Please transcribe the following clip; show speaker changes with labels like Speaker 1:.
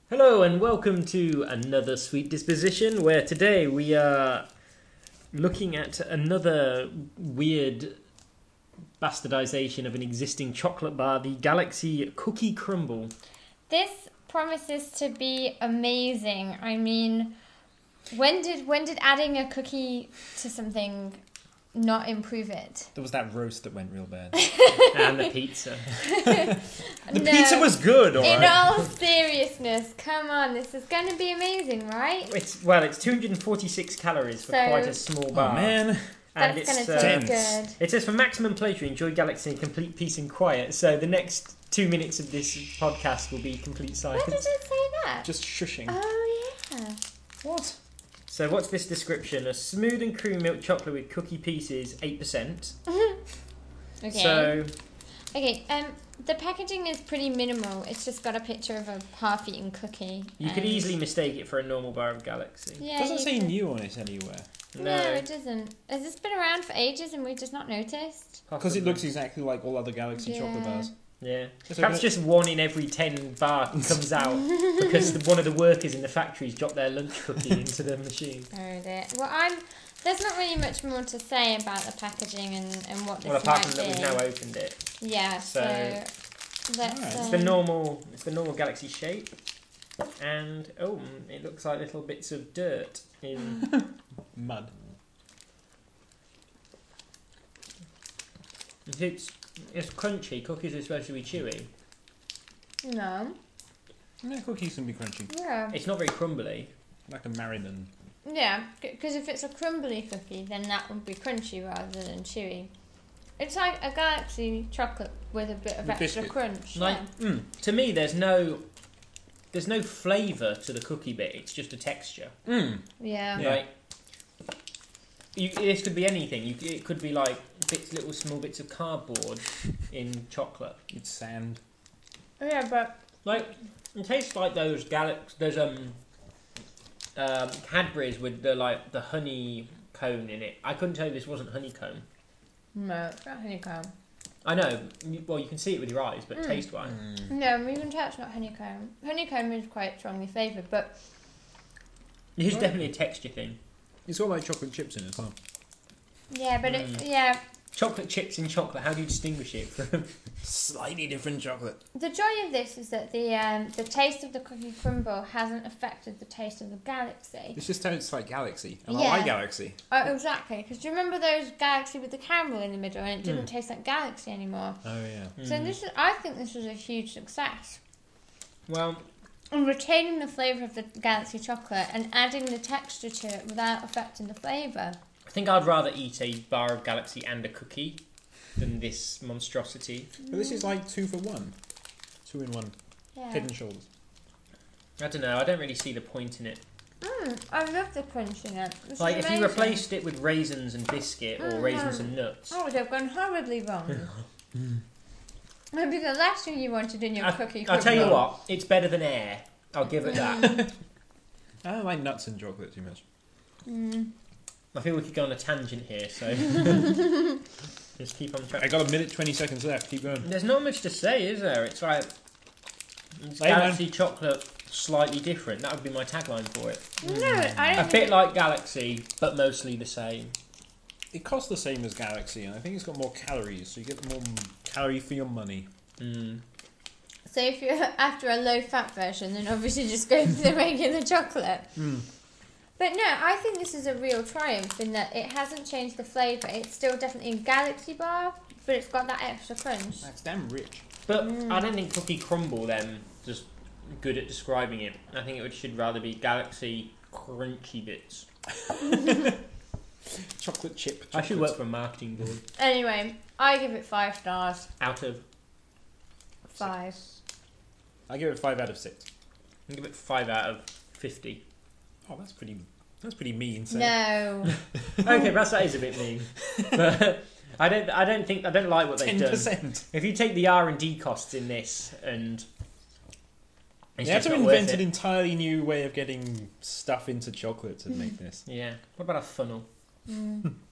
Speaker 1: Hello and welcome to another Sweet Disposition, where today we are looking at another weird bastardization of an existing chocolate bar, the Galaxy Cookie Crumble.
Speaker 2: This promises to be amazing. I mean, when did adding a cookie to something not improve it?
Speaker 3: There was that roast that went real bad.
Speaker 1: And the pizza.
Speaker 3: The pizza was good, alright.
Speaker 2: In all seriousness, come on, this is going to be amazing, right?
Speaker 1: It's 246 calories for quite a small bar.
Speaker 3: Oh man.
Speaker 1: And
Speaker 2: That's going to taste good.
Speaker 1: It says, for maximum pleasure, enjoy Galaxy in complete peace and quiet. So the next 2 minutes of this podcast will be complete silence.
Speaker 2: Where did it say that?
Speaker 3: Just shushing.
Speaker 2: Oh, yeah.
Speaker 3: What?
Speaker 1: So what's this description? A smooth and creamy milk chocolate with cookie pieces, 8%.
Speaker 2: Okay.
Speaker 1: So
Speaker 2: Okay, the packaging is pretty minimal. It's just got a picture of a half-eaten cookie.
Speaker 1: you could easily mistake it for a normal bar of Galaxy.
Speaker 2: Yeah,
Speaker 3: It doesn't
Speaker 2: you
Speaker 3: say
Speaker 2: could.
Speaker 3: new on it anywhere.
Speaker 2: No, it doesn't. Has this been around for ages and we've just not noticed?
Speaker 3: Because it looks exactly like all other Galaxy
Speaker 2: Yeah.
Speaker 3: chocolate bars.
Speaker 1: Yeah.
Speaker 3: Just
Speaker 1: Perhaps
Speaker 3: open it.
Speaker 1: just 1 in every 10 bar comes out because one of the workers in the factories dropped their lunch cookie into the machine.
Speaker 2: Oh dear. Well, there's not really much more to say about the packaging and what this
Speaker 1: Well, apart
Speaker 2: might
Speaker 1: from that,
Speaker 2: be.
Speaker 1: we've now opened it.
Speaker 2: Yeah, so let's...
Speaker 3: Alright.
Speaker 1: It's the normal Galaxy shape, and it looks like little bits of dirt in.
Speaker 3: Mud.
Speaker 1: It's crunchy. Cookies are supposed to be chewy.
Speaker 2: No.
Speaker 3: Yeah, cookies can be crunchy.
Speaker 2: Yeah.
Speaker 1: It's not very crumbly.
Speaker 3: Like a Meriden.
Speaker 2: Yeah, because if it's a crumbly cookie, then that would be crunchy rather than chewy. It's like a Galaxy chocolate with a bit of
Speaker 3: With
Speaker 2: extra
Speaker 3: biscuit.
Speaker 2: crunch.
Speaker 1: Like
Speaker 2: Yeah.
Speaker 1: to me, there's no flavour to the cookie bit. It's just a texture.
Speaker 3: Mmm.
Speaker 2: Yeah.
Speaker 3: Yeah.
Speaker 1: Like this could be anything. It could be like little small bits of cardboard in chocolate.
Speaker 3: It's sand.
Speaker 2: Yeah, but
Speaker 1: Like it tastes like those Cadbury's with the honey cone in it. I couldn't tell you this wasn't honeycomb.
Speaker 2: no, it's not honeycomb.
Speaker 1: I know. Well, you can see it with your eyes, but taste wise,
Speaker 2: No, you can tell it's not honeycomb. Honeycomb is quite strongly flavoured, but
Speaker 1: it's definitely a texture thing.
Speaker 3: It's got like chocolate chips in it as well.
Speaker 2: yeah, but
Speaker 1: Chocolate chips in chocolate. How do you distinguish it from?
Speaker 3: Slightly different chocolate.
Speaker 2: the joy of this is that the taste of the cookie crumble hasn't affected the taste of the Galaxy.
Speaker 3: It's just tastes like Galaxy. And
Speaker 2: Yeah.
Speaker 3: I like Galaxy.
Speaker 2: Oh, exactly. Because do you remember those Galaxy with the caramel in the middle, and it didn't taste like Galaxy anymore?
Speaker 3: Oh yeah.
Speaker 2: So I think this was a huge success.
Speaker 1: Well,
Speaker 2: And retaining the flavour of the Galaxy chocolate and adding the texture to it without affecting the flavour.
Speaker 1: I think I'd rather eat a bar of Galaxy and a cookie than this monstrosity.
Speaker 3: But this is like 2 for 1. 2 in 1.
Speaker 2: Yeah.
Speaker 3: Head and shoulders.
Speaker 1: I don't know. I don't really see the point in it.
Speaker 2: I love the crunch in it. This
Speaker 1: Like
Speaker 2: is
Speaker 1: if you
Speaker 2: amazing.
Speaker 1: replaced it with raisins and biscuit or raisins and nuts.
Speaker 2: I would have gone horribly wrong. Maybe the last thing you wanted in your cookie
Speaker 1: I'll tell you
Speaker 2: crumble.
Speaker 1: what. It's better than air. I'll give it that.
Speaker 3: I don't like nuts and chocolate too much.
Speaker 1: I feel we could go on a tangent here, so just keep on track.
Speaker 3: I got a minute 20 seconds left. Keep going.
Speaker 1: There's not much to say, is there? It's like it's
Speaker 3: Hey, man.
Speaker 1: Galaxy chocolate, slightly different. That would be my tagline for it.
Speaker 2: No, I
Speaker 1: A
Speaker 2: don't
Speaker 1: bit like Galaxy, but mostly the same.
Speaker 3: It costs the same as Galaxy, and I think it's got more calories, so you get more calorie for your money.
Speaker 2: So if you're after a low-fat version, then obviously just go for the regular chocolate. But no, I think this is a real triumph in that it hasn't changed the flavour. It's still definitely a Galaxy bar, but it's got that extra crunch.
Speaker 3: That's damn rich.
Speaker 1: But I don't think Cookie Crumble then just good at describing it. I think should rather be Galaxy crunchy bits.
Speaker 3: Chocolate chip.
Speaker 1: I should work for a marketing board.
Speaker 2: Anyway, I give it 5 stars.
Speaker 1: Out of
Speaker 2: 5.
Speaker 3: I give it 5 out of 6.
Speaker 1: I'll give it 5 out of 50.
Speaker 3: Oh, that's pretty mean. So.
Speaker 2: No.
Speaker 1: Okay, perhaps that is a bit mean. But I don't like what they've done.
Speaker 3: 10%.
Speaker 1: If you take the R&D costs in this and it's
Speaker 3: They have
Speaker 1: just
Speaker 3: to
Speaker 1: not worth
Speaker 3: invent an
Speaker 1: it.
Speaker 3: entirely new way of getting stuff into chocolate to make this.
Speaker 1: Yeah. What about a funnel?